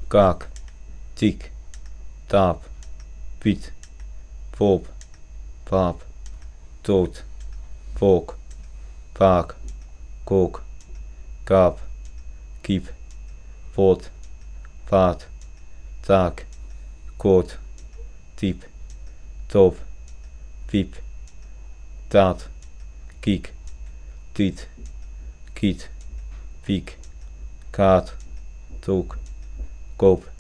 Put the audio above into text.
kaak, tiek, taap, piet, pop, paap, toot, volk, paak, kook, kaap, kiep, pot, paat, taak, koot, tiep, top, piep, taat, kiek, tiet, kiet, piek, kaat, toek, koop.